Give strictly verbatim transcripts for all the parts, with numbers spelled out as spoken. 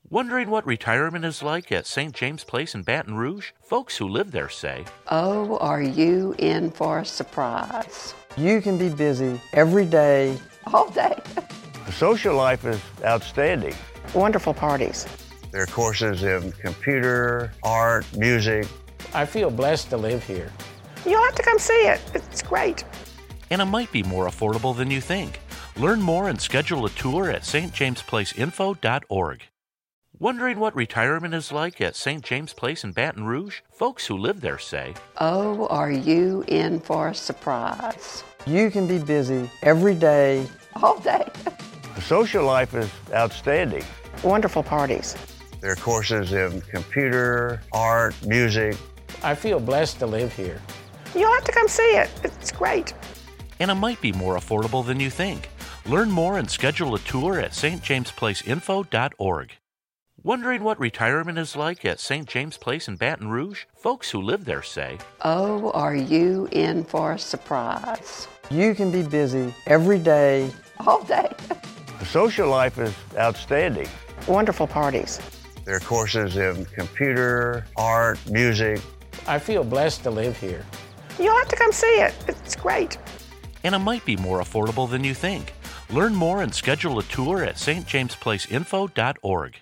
Wondering what retirement is like at Saint James Place in Baton Rouge? Folks who live there say, "Oh, are you in for a surprise?" You can be busy every day. All day. The social life is outstanding. Wonderful parties. There are courses in computer, art, music. I feel blessed to live here. You'll have to come see it. It's great. And it might be more affordable than you think. Learn more and schedule a tour at s t james place info dot org. Wondering what retirement is like at Saint James Place in Baton Rouge? Folks who live there say, "Oh, are you in for a surprise?" You can be busy every day. All day. The social life is outstanding. Wonderful parties. There are courses in computer, art, music. I feel blessed to live here. You'll have to come see it. It's great. and it might be more affordable than you think. Learn more and schedule a tour at s t james place info dot org. Wondering what retirement is like at Saint James Place in Baton Rouge? Folks who live there say, "Oh, are you in for a surprise?" You can be busy every day. All day. The social life is outstanding. Wonderful parties. There are courses in computer, art, music. I feel blessed to live here. You'll have to come see it. It's great. and it might be more affordable than you think. Learn more and schedule a tour at s t james place info dot org.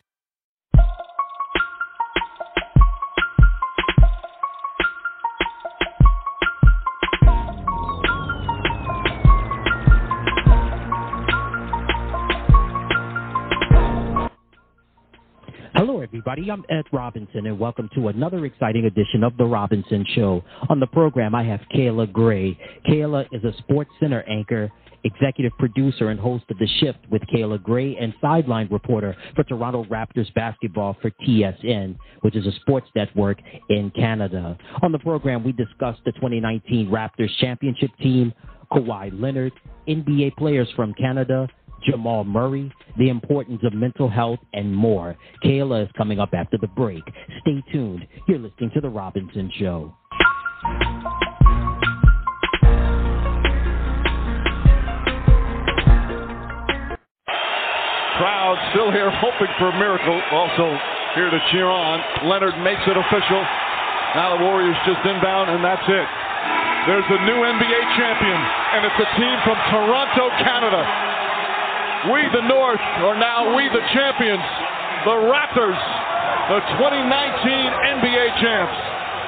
Hello, everybody. I'm Ed Robinson, and welcome to another exciting edition of The Robinson Show. On the program, I have Kayla Gray. Kayla is a Sports Center anchor, executive producer, and host of The Shift with Kayla Gray, and sideline reporter for Toronto Raptors basketball for T S N, which is a sports network in Canada. On the program, we discussed the twenty nineteen Raptors championship team, Kawhi Leonard, N B A players from Canada, Jamal Murray, the importance of mental health, and more. Kayla is coming up after the break. Stay tuned. You're listening to The Robinson Show. Crowd still here hoping for a miracle. Also here to cheer on. Leonard makes it official. Now the Warriors just inbound, and that's it. There's a new N B A champion, and it's a team from Toronto, Canada. We, the North, are now we, the champions, the Raptors, the twenty nineteen N B A champs.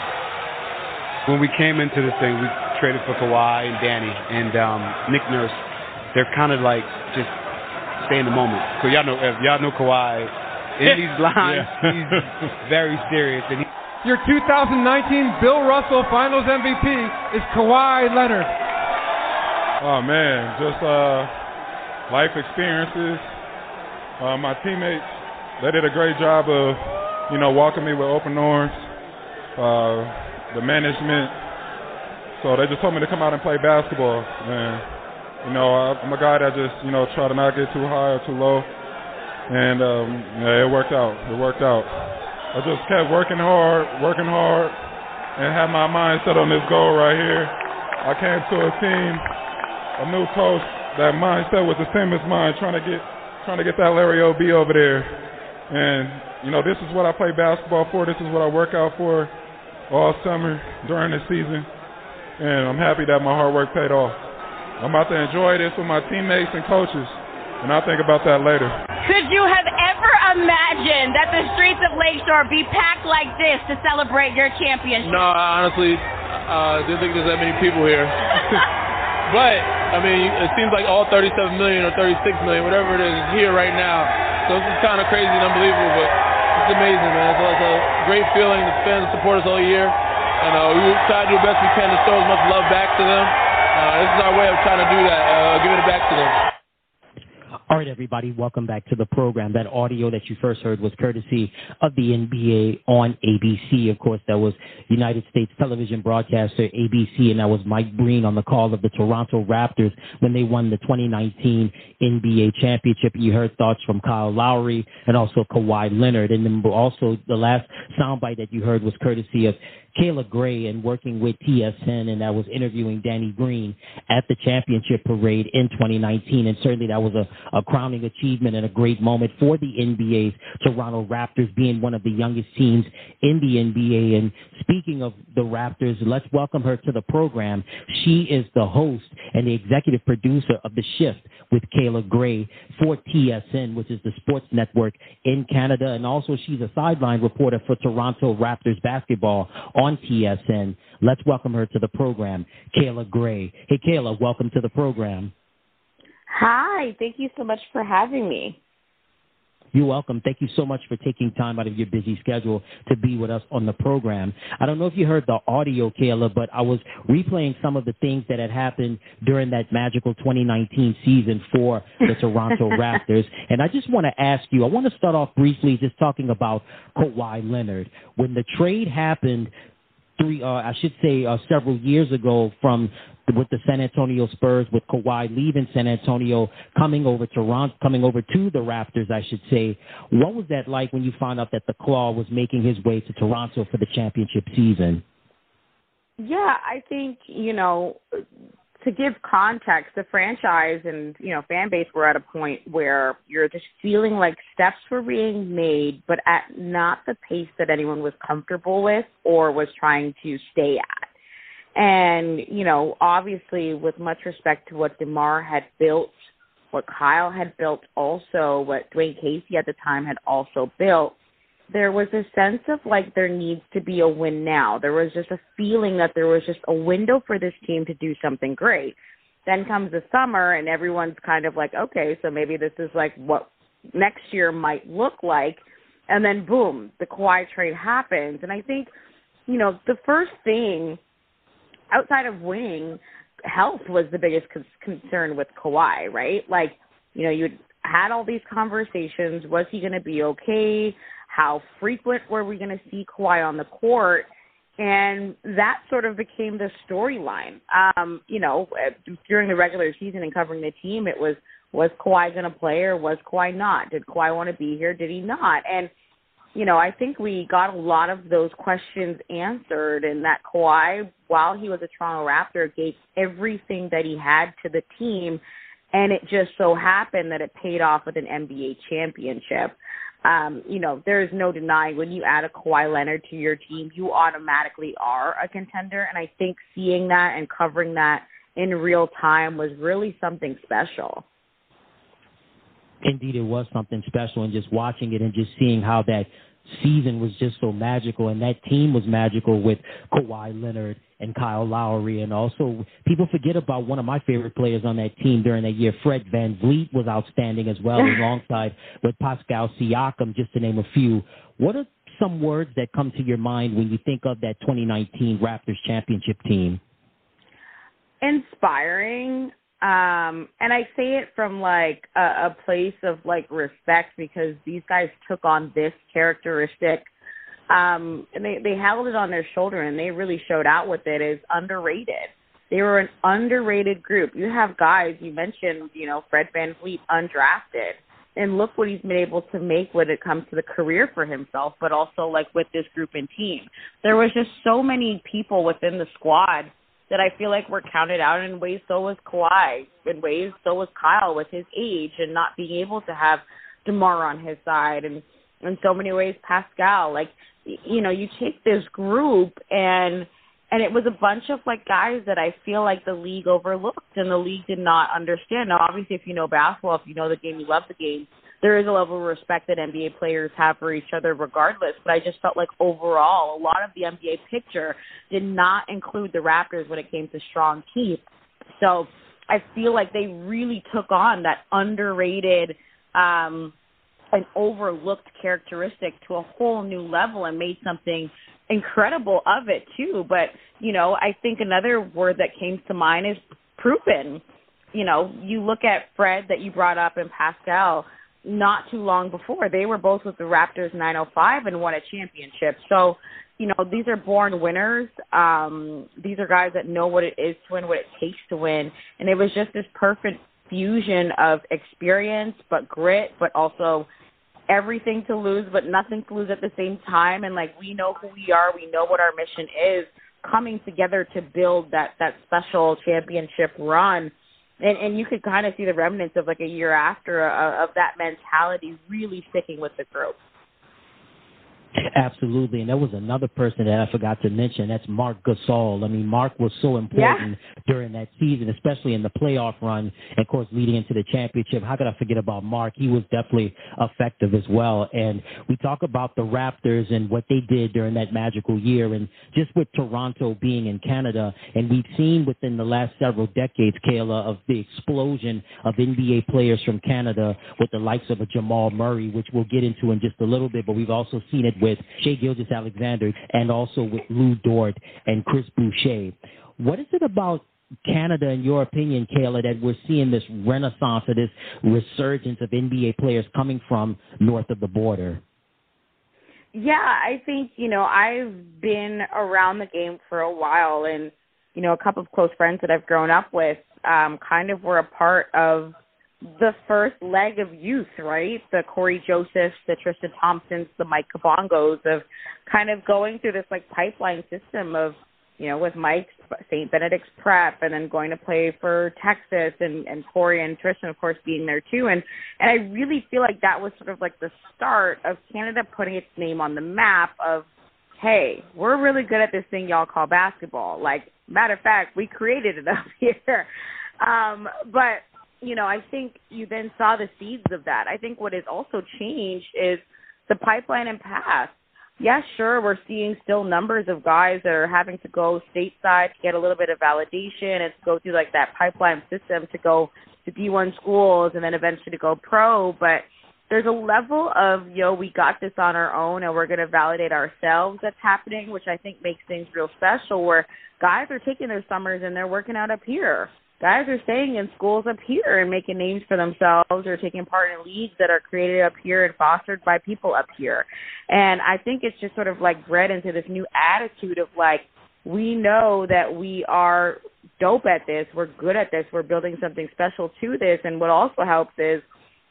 When we came into this thing, we traded for Kawhi and Danny and um, Nick Nurse. They're kind of like just stay in the moment. So y'all know, if y'all know Kawhi, in these lines, yeah. He's very serious. And he... Your two thousand nineteen Bill Russell Finals M V P is Kawhi Leonard. Oh man, just uh. life experiences. Uh, my teammates, they did a great job of, you know, welcoming me with open arms. Uh, the management, so they just told me to come out and play basketball. And, you know, I, I'm a guy that just, you know, try to not get too high or too low. And um, yeah, it worked out. It worked out. I just kept working hard, working hard, and had my mind set on this goal right here. I came to a team, a new coach. That mindset was the same as mine, trying to get trying to get that Larry O B over there. And, you know, this is what I play basketball for. This is what I work out for all summer during the season. And I'm happy that my hard work paid off. I'm about to enjoy this with my teammates and coaches, and I'll think about that later. Could you have ever imagined that the streets of Lakeshore be packed like this to celebrate your championship? No, I honestly uh, didn't think there's that many people here. But, I mean, it seems like all thirty-seven million or thirty-six million, whatever it is, is here right now. So this is kind of crazy and unbelievable, but it's amazing, man. It's, it's a great feeling. The fans support us all year. And uh, we try to do the best we can to show as much love back to them. Uh, this is our way of trying to do that, uh, giving it back to them. All right, everybody, welcome back to the program. That audio that you first heard was courtesy of the N B A on A B C. Of course, that was United States television broadcaster A B C, and that was Mike Breen on the call of the Toronto Raptors when they won the twenty nineteen N B A championship. You heard thoughts from Kyle Lowry and also Kawhi Leonard. And then also the last soundbite that you heard was courtesy of Kayla Gray and working with T S N, and I was interviewing Danny Green at the championship parade in twenty nineteen, and certainly that was a, a crowning achievement and a great moment for the N B A's Toronto Raptors, being one of the youngest teams in the N B A. And speaking of the Raptors, let's welcome her to the program. She is the host and the executive producer of The Shift with Kayla Gray for T S N, which is the sports network in Canada, and also she's a sideline reporter for Toronto Raptors basketball on T S N. Let's welcome her to the program, Kayla Gray. Hey, Kayla, welcome to the program. Hi, thank you so much for having me. You're welcome. Thank you so much for taking time out of your busy schedule to be with us on the program. I don't know if you heard the audio, Kayla, but I was replaying some of the things that had happened during that magical twenty nineteen season for the Toronto Raptors. And I just want to ask you, I want to start off briefly just talking about Kawhi Leonard. When the trade happened, three, uh, I should say uh, several years ago from with the San Antonio Spurs, with Kawhi leaving San Antonio, coming over to Toronto, coming over to the Raptors, I should say. What was that like when you found out that the Claw was making his way to Toronto for the championship season? Yeah, I think, you know, to give context, the franchise and, you know, fan base were at a point where you're just feeling like steps were being made, but at not the pace that anyone was comfortable with or was trying to stay at. And, you know, obviously with much respect to what DeMar had built, what Kyle had built also, what Dwayne Casey at the time had also built, there was a sense of like there needs to be a win now. There was just a feeling that there was just a window for this team to do something great. Then comes the summer and everyone's kind of like, okay, so maybe this is like what next year might look like. And then boom, the Kawhi trade happens. And I think, you know, the first thing outside of winning, health was the biggest con- concern with Kawhi, right? Like, you know, you had all these conversations. Was he going to be okay? How frequent were we going to see Kawhi on the court? And that sort of became the storyline. Um, you know, during the regular season and covering the team, it was, was Kawhi going to play or was Kawhi not? Did Kawhi want to be here? Did he not? And you know, I think we got a lot of those questions answered, and that Kawhi, while he was a Toronto Raptor, gave everything that he had to the team, and it just so happened that it paid off with an N B A championship. Um, you know, there is no denying when you add a Kawhi Leonard to your team, you automatically are a contender, and I think seeing that and covering that in real time was really something special. Indeed, it was something special, and just watching it and just seeing how that season was just so magical, and that team was magical with Kawhi Leonard and Kyle Lowry. And also, people forget about one of my favorite players on that team during that year. Fred VanVleet was outstanding as well, alongside with Pascal Siakam, just to name a few. What are some words that come to your mind when you think of that twenty nineteen Raptors championship team? Inspiring. Um, and I say it from like a, a place of like respect, because these guys took on this characteristic, um, and they, they held it on their shoulder, and they really showed out with it as underrated. They were an underrated group. You have guys, you mentioned, you know, Fred VanVleet, undrafted, and look what he's been able to make when it comes to the career for himself, but also like with this group and team. There was just so many people within the squad that I feel like were counted out. In ways so was Kawhi. In ways so was Kyle with his age and not being able to have DeMar on his side. And in so many ways, Pascal. Like, you know, you take this group and and it was a bunch of, like, guys that I feel like the league overlooked and the league did not understand. Now, obviously, if you know basketball, if you know the game, you love the game, there is a level of respect that N B A players have for each other regardless. But I just felt like overall, a lot of the N B A picture did not include the Raptors when it came to strong keep. So I feel like they really took on that underrated um, and overlooked characteristic to a whole new level and made something incredible of it too. But, you know, I think another word that came to mind is proven. You know, you look at Fred that you brought up and Pascal not too long before. They were both with the Raptors nine oh five and won a championship. So, you know, these are born winners. Um, these are guys that know what it is to win, what it takes to win. And it was just this perfect fusion of experience, but grit, but also everything to lose, but nothing to lose at the same time. And, like, we know who we are. We know what our mission is, coming together to build that, that special championship run. And, and you could kind of see the remnants of, like, a year after uh, of that mentality really sticking with the group. Absolutely, and there was another person that I forgot to mention. That's Marc Gasol. I mean, Marc was so important yeah. during that season, especially in the playoff run, and, of course, leading into the championship. How could I forget about Marc? He was definitely effective as well. And we talk about the Raptors and what they did during that magical year, and just with Toronto being in Canada, and we've seen within the last several decades, Kayla, of the explosion of N B A players from Canada with the likes of a Jamal Murray, which we'll get into in just a little bit, but we've also seen it with Shai Gilgeous-Alexander and also with Lou Dort and Chris Boucher. What is it about Canada, in your opinion, Kayla, that we're seeing this renaissance or this resurgence of N B A players coming from north of the border? Yeah, I think, you know, I've been around the game for a while, and, you know, a couple of close friends that I've grown up with um, kind of were a part of the first leg of youth, right? The Corey Josephs, the Tristan Thompsons, the Mike Kabongos of kind of going through this like pipeline system of, you know, with Mike, Saint Benedict's Prep, and then going to play for Texas, and, and Corey and Tristan, of course, being there too. And, and I really feel like that was sort of like the start of Canada putting its name on the map of, hey, we're really good at this thing y'all call basketball. Like, matter of fact, we created it up here. Um, but you know, I think you then saw the seeds of that. I think what has also changed is the pipeline and path. Yes, sure, we're seeing still numbers of guys that are having to go stateside to get a little bit of validation and to go through like that pipeline system to go to D one schools and then eventually to go pro. But there's a level of, yo, we got this on our own and we're going to validate ourselves that's happening, which I think makes things real special, where guys are taking their summers and they're working out up here. Guys are staying in schools up here and making names for themselves, or taking part in leagues that are created up here and fostered by people up here. And I think it's just sort of like bred into this new attitude of like, we know that we are dope at this, we're good at this, we're building something special to this. And what also helps is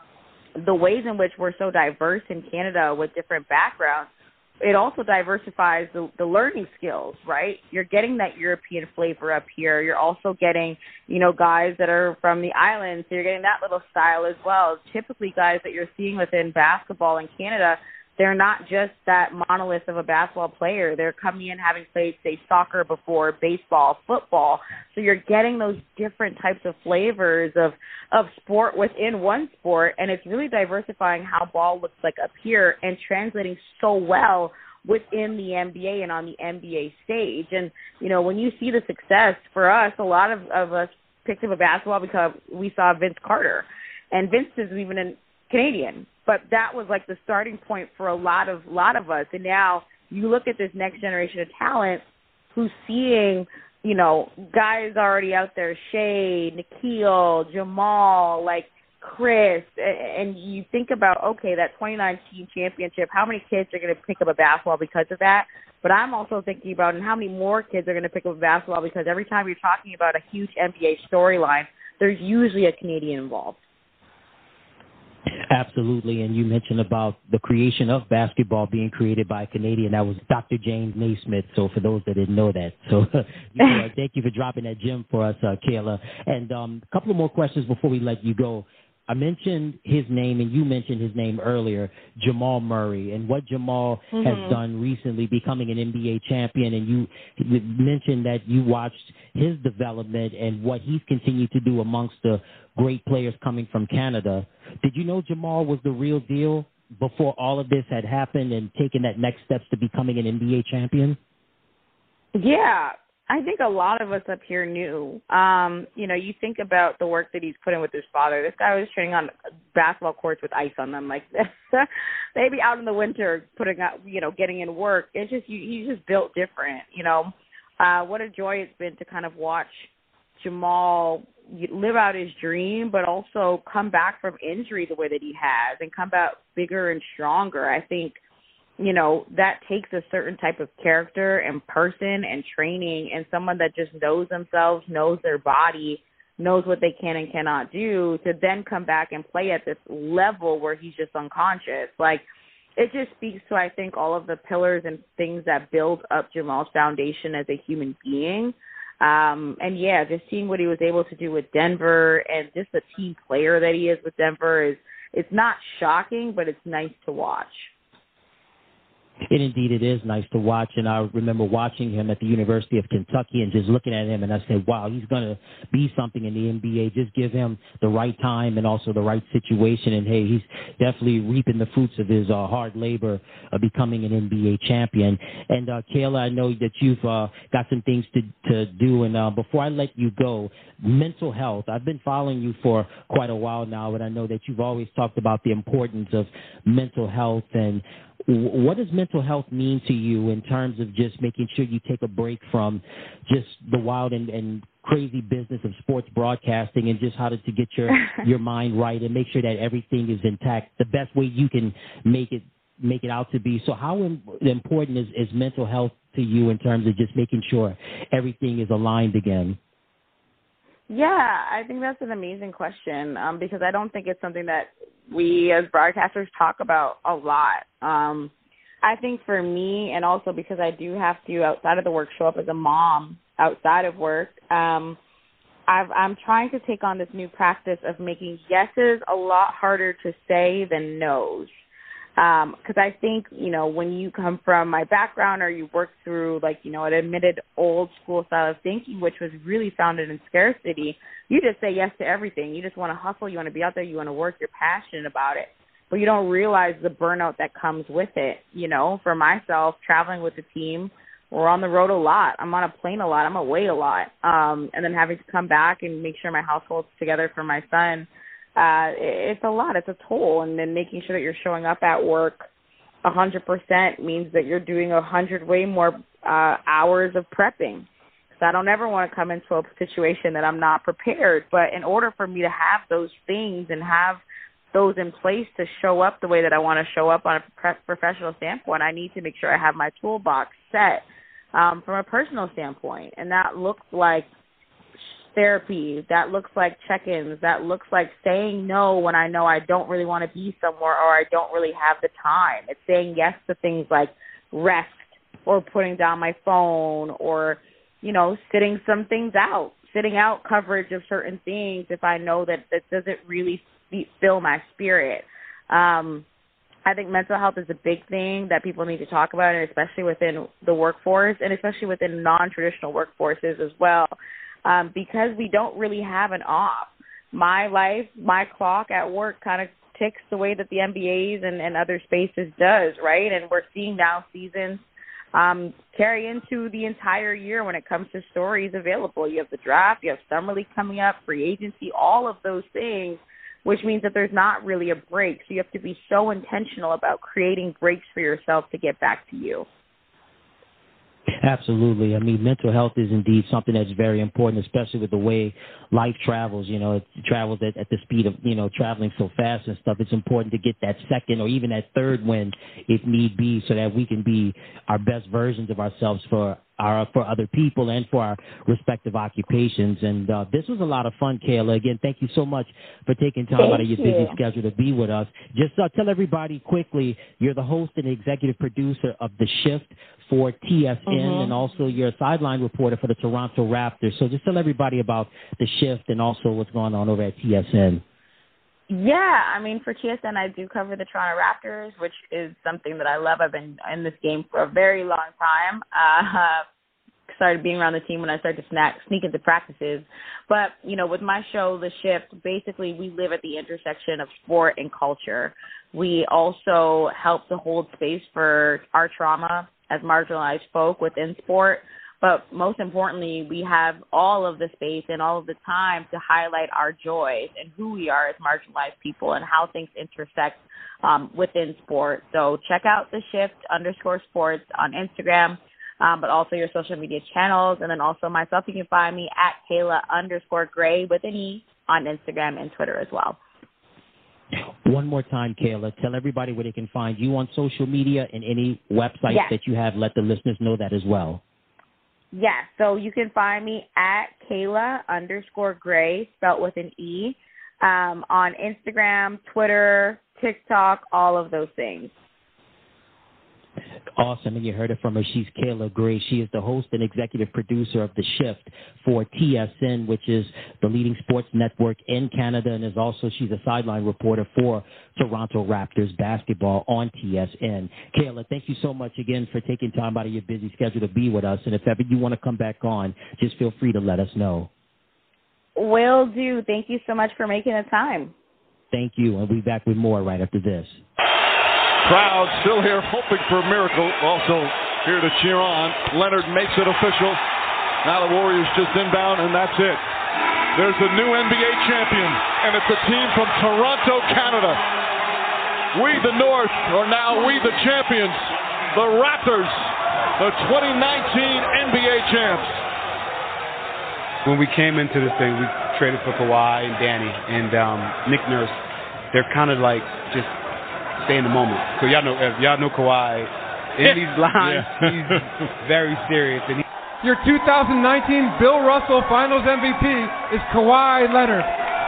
the ways in which we're so diverse in Canada with different backgrounds. It also diversifies the, the learning skills, right? You're getting that European flavor up here. You're also getting, you know, guys that are from the islands. So you're getting that little style as well. Typically, guys that you're seeing within basketball in Canada, they're not just that monolith of a basketball player. They're coming in having played, say, soccer before, baseball, football. So you're getting those different types of flavors of, of sport within one sport, and it's really diversifying how ball looks like up here and translating so well within the N B A and on the N B A stage. And, you know, when you see the success, for us, a lot of, of us picked up a basketball because we saw Vince Carter. And Vince is even a Canadian. But that was like the starting point for a lot of lot of us. And now you look at this next generation of talent who's seeing, you know, guys already out there, Shai, Nikhil, Jamal, like Chris, and you think about, okay, that twenty nineteen championship, how many kids are going to pick up a basketball because of that? But I'm also thinking about and how many more kids are going to pick up a basketball, because every time you're talking about a huge N B A storyline, there's usually a Canadian involved. Absolutely, and you mentioned about the creation of basketball being created by a Canadian. That was Doctor James Naismith, so for those that didn't know that. So you know, thank you for dropping that gem for us, uh, Kayla. And um, a couple of more questions before we let you go. I mentioned his name, and you mentioned his name earlier, Jamal Murray, and what Jamal mm-hmm. has done recently, becoming an N B A champion. And you mentioned that you watched his development and what he's continued to do amongst the great players coming from Canada. Did you know Jamal was the real deal before all of this had happened and taking that next steps to becoming an N B A champion? Yeah. I think a lot of us up here knew. Um, you know, you think about the work that he's put in with his father. This guy was training on basketball courts with ice on them. Like, they'd be out in the winter putting out, you know, getting in work. It's just, you, he's just built different, you know. Uh, what a joy it's been to kind of watch Jamal live out his dream, but also come back from injury the way that he has and come back bigger and stronger. I think, you know, that takes a certain type of character and person and training and someone that just knows themselves, knows their body, knows what they can and cannot do, to then come back and play at this level where he's just unconscious. Like, it just speaks to, I think, all of the pillars and things that build up Jamal's foundation as a human being. Um, and, yeah, just seeing what he was able to do with Denver and just the team player that he is with Denver is, it's not shocking, but it's nice to watch. And indeed, it is nice to watch. And I remember watching him at the University of Kentucky and just looking at him, and I said, wow, he's going to be something in the N B A. Just give him the right time and also the right situation. And, hey, he's definitely reaping the fruits of his uh, hard labor of becoming an N B A champion. And, uh, Kayla, I know that you've uh, got some things to, to do. And uh, before I let you go, mental health. I've been following you for quite a while now, and I know that you've always talked about the importance of mental health. And what does mental health mean to you in terms of just making sure you take a break from just the wild and, and crazy business of sports broadcasting and just how to, to get your, your mind right and make sure that everything is intact the best way you can make it make it out to be? So how important is, is mental health to you in terms of just making sure everything is aligned again? Yeah, I think that's an amazing question um, because I don't think it's something that we as broadcasters talk about a lot. Um, I think for me, and also because I do have to, outside of the work, show up as a mom outside of work, um, I've, I'm trying to take on this new practice of making yeses a lot harder to say than nos. Because um, I think, you know, when you come from my background or you work through, like, you know, an admitted old school style of thinking, which was really founded in scarcity, you just say yes to everything. You just want to hustle. You want to be out there. You want to work. You're passionate about it. But you don't realize the burnout that comes with it. You know, for myself, traveling with the team, we're on the road a lot. I'm on a plane a lot. I'm away a lot. Um, and then having to come back and make sure my household's together for my son. Uh, it's a lot. It's a toll. And then making sure that you're showing up at work one hundred percent means that you're doing one hundred way more uh, hours of prepping. So I don't ever want to come into a situation that I'm not prepared. But in order for me to have those things and have those in place to show up the way that I want to show up on a professional standpoint, I need to make sure I have my toolbox set um, from a personal standpoint. And that looks like therapy, that looks like check-ins, that looks like saying no when I know I don't really want to be somewhere or I don't really have the time. It's saying yes to things like rest or putting down my phone or, you know, sitting some things out, sitting out coverage of certain things if I know that that doesn't really fill my spirit. Um, I think mental health is a big thing that people need to talk about, and especially within the workforce and especially within non-traditional workforces as well. Um, because we don't really have an off. My life, my clock at work kind of ticks the way that the N B A's and, and other spaces does, right? And we're seeing now seasons um, carry into the entire year when it comes to stories available. You have the draft, you have Summer League coming up, free agency, all of those things, which means that there's not really a break. So you have to be so intentional about creating breaks for yourself to get back to you. Absolutely. I mean, mental health is indeed something that's very important, especially with the way life travels. You know, it travels at, at the speed of, you know, traveling so fast and stuff. It's important to get that second or even that third win if need be so that we can be our best versions of ourselves for our for other people and for our respective occupations. And uh, this was a lot of fun, Kayla. Again, thank you so much for taking time thank out of your you. busy schedule to be with us. Just uh, tell everybody quickly, you're the host and executive producer of The Shift for T S N, mm-hmm. and also you're a sideline reporter for the Toronto Raptors. So just tell everybody about The Shift and also what's going on over at T S N. Yeah, I mean, for T S N, I do cover the Toronto Raptors, which is something that I love. I've been in this game for a very long time. Uh, started being around the team when I started to snack, sneak into practices. But, you know, with my show, The Shift, basically we live at the intersection of sport and culture. We also help to hold space for our trauma as marginalized folk within sport. But most importantly, we have all of the space and all of the time to highlight our joys and who we are as marginalized people and how things intersect um, within sport. So check out The Shift underscore sports on Instagram, um, but also your social media channels. And then also myself, you can find me at Kayla underscore Gray with an E on Instagram and Twitter as well. One more time, Kayla, tell everybody where they can find you on social media and any websites yes. that you have. Let the listeners know that as well. Yeah, so you can find me at Kayla underscore Gray, spelt with an E, um, on Instagram, Twitter, TikTok, all of those things. Awesome, and you heard it from her. She's Kayla Gray. She is the host and executive producer of The Shift for T S N, which is the leading sports network in Canada, and is also she's a sideline reporter for Toronto Raptors basketball on T S N. Kayla, thank you so much again for taking time out of your busy schedule to be with us, and if ever you want to come back on, just feel free to let us know. Will do. Thank you so much for making the time. Thank you, and we'll be back with more right after this. Crowd still here hoping for a miracle. Also here to cheer on. Leonard makes it official. Now the Warriors just inbound, and that's it. There's a new N B A champion, and it's a team from Toronto, Canada. We, the North, are now we, the champions. The Raptors, the twenty nineteen N B A champs. When we came into this thing, we traded for Kawhi and Danny and um, Nick Nurse. They're kind of like just stay in the moment. So y'all know, if y'all know Kawhi, in these lines, yeah. He's very serious. And he- Your two thousand nineteen Bill Russell Finals M V P is Kawhi Leonard.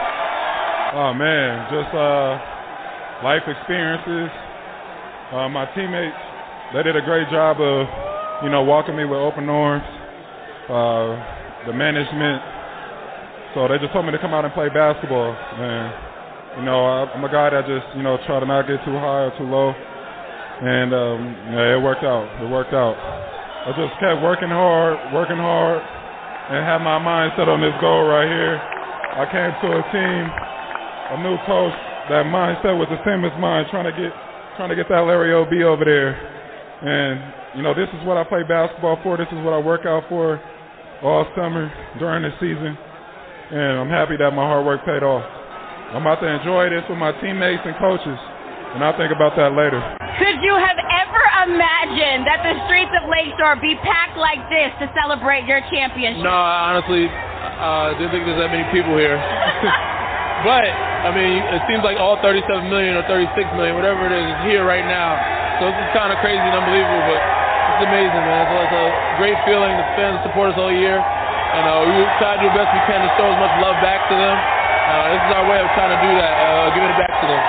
Oh man, just uh, life experiences. Uh, my teammates, they did a great job of, you know, welcoming me with open arms. Uh, the management, so they just told me to come out and play basketball. And you know, I, I'm a guy that just, you know, try to not get too high or too low. And um, yeah, it worked out. It worked out. I just kept working hard, working hard, and had my mind set on this goal right here. I came to a team, a new coach. That mindset was the same as mine, trying to get, trying to get that Larry O B over there. And you know, this is what I play basketball for. This is what I work out for all summer during the season. And I'm happy that my hard work paid off. I'm about to enjoy this with my teammates and coaches, and I'll think about that later. Could you have ever imagined that the streets of Lakeshore be packed like this to celebrate your championship? No, I honestly uh, didn't think there's that many people here. But, I mean, it seems like all thirty-seven million or thirty-six million, whatever it is, is here right now. So this is kind of crazy and unbelievable, but it's amazing, man. So it's a great feeling. The fans support us all year, and uh, we try to do the best we can to show as much love back to them. Uh, this is our way of trying to do that, uh, giving it back to them.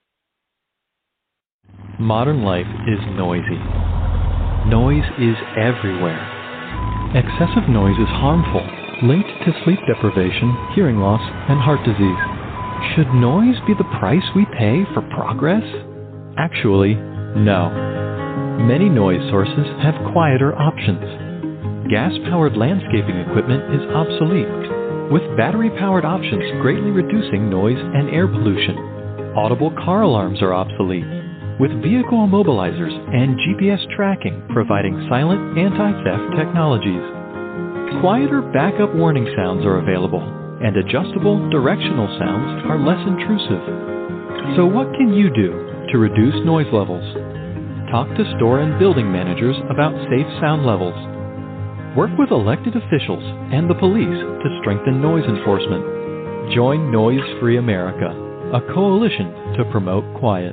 Modern life is noisy. Noise is everywhere. Excessive noise is harmful, linked to sleep deprivation, hearing loss, and heart disease. Should noise be the price we pay for progress? Actually, no. Many noise sources have quieter options. Gas-powered landscaping equipment is obsolete, with battery-powered options greatly reducing noise and air pollution. Audible car alarms are obsolete, with vehicle immobilizers and G P S tracking providing silent anti-theft technologies. Quieter backup warning sounds are available, and adjustable directional sounds are less intrusive. So what can you do to reduce noise levels? Talk to store and building managers about safe sound levels. Work with elected officials and the police to strengthen noise enforcement. Join Noise Free America, a coalition to promote quiet.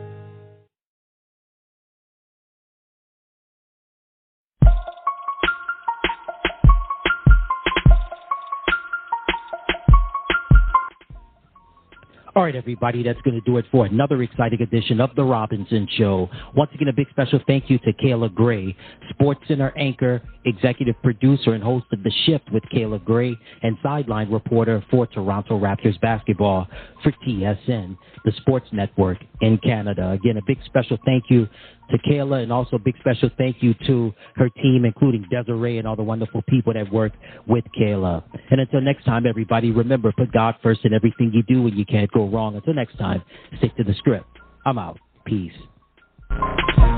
All right, everybody, that's going to do it for another exciting edition of The Robinson Show. Once again, a big special thank you to Kayla Gray, SportsCenter anchor, executive producer, and host of The Shift with Kayla Gray, and sideline reporter for Toronto Raptors basketball for T S N, the sports network in Canada. Again, a big special thank you to Kayla, and also a big special thank you to her team, including Desiree and all the wonderful people that work with Kayla. And until next time, everybody, remember, put God first in everything you do, and you can't go wrong. Until next time, stick to the script. I'm out. Peace.